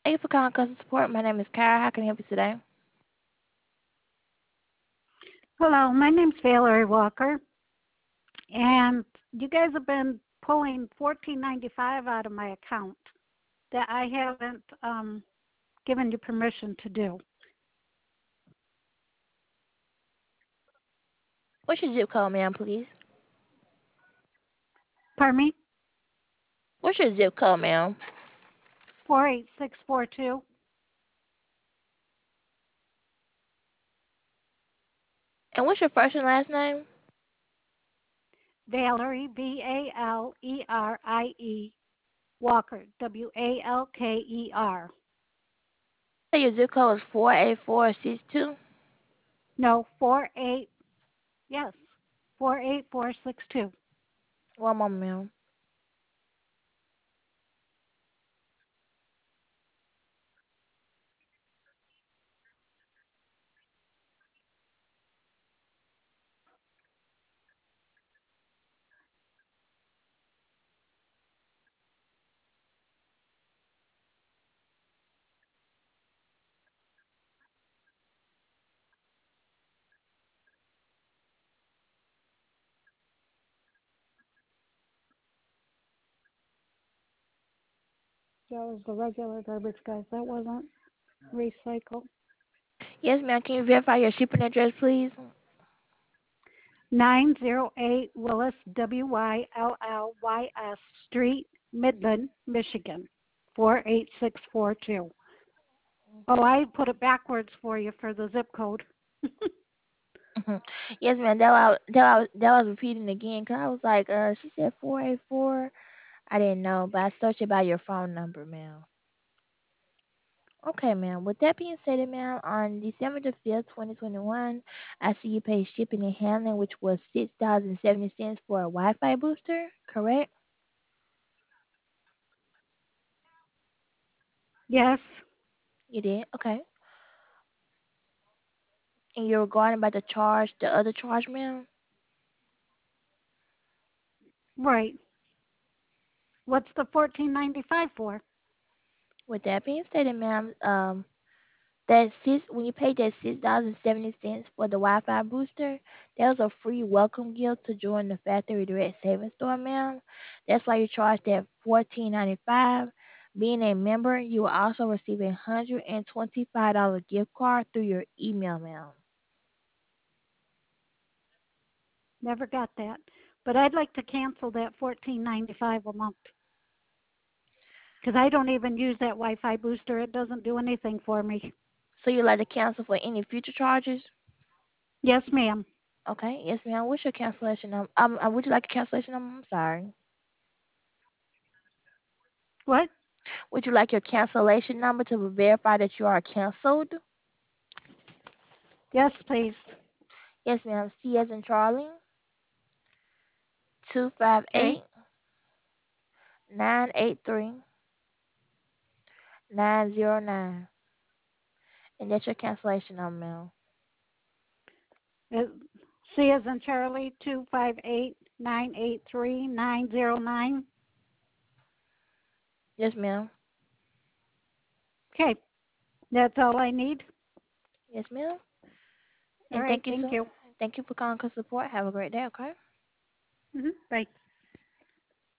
Thank you for calling customer support. My name is Kara. How can I help you today? Hello, my name's Valerie Walker, and you guys have been pulling $14.95 out of my account that I haven't given you permission to do. What's your zip code, ma'am, please? Pardon me? What's your zip code, ma'am? 48642. And what's your first and last name? Valerie, Valerie, Walker, Walker. So your zip code is 48462. No, yes, 48462. One moment, ma'am. That was the regular garbage, guys. That wasn't recycle. Yes, ma'am. Can you verify your shipping address, please? 908 Willis, Wyllys Street, Midland, Michigan, 48642. Oh, I put it backwards for you for the zip code. Yes, ma'am. That was repeating again. Cause I was like, she said 484. I didn't know, but I searched it by your phone number, ma'am. Okay, ma'am. With that being said, ma'am, on December the 5th, 2021, I see you paid shipping and handling, which was $6.70 for a Wi-Fi booster, correct? Yes, You did? Okay. And you're regarding about the other charge, ma'am? right. What's the 1495 for? With that being said, ma'am, when you paid that $6.70 for the Wi-Fi booster, that was a free welcome gift to join the Factory Direct Savings Store, ma'am. That's why you charged that $14.95. Being a member, you will also receive a $125 gift card through your email, ma'am. Never got that. But I'd like to cancel that 1495 a month because I don't even use that Wi-Fi booster. It doesn't do anything for me. So you'd like to cancel for any future charges? Yes, ma'am. Okay, yes, ma'am. What's your cancellation number? Would you like a cancellation number? I'm sorry. What? Would you like your cancellation number to verify that you are canceled? Yes, please. Yes, ma'am. C as in Charlie. 258 Okay. 983 909. And that's your cancellation number, ma'am. Uh, C as in Charlie, 258-983-909. Yes, ma'am. Okay, that's all I need. Yes, ma'am. All And right, thank you. thank you for calling customer support. Have a great day, okay? Bye.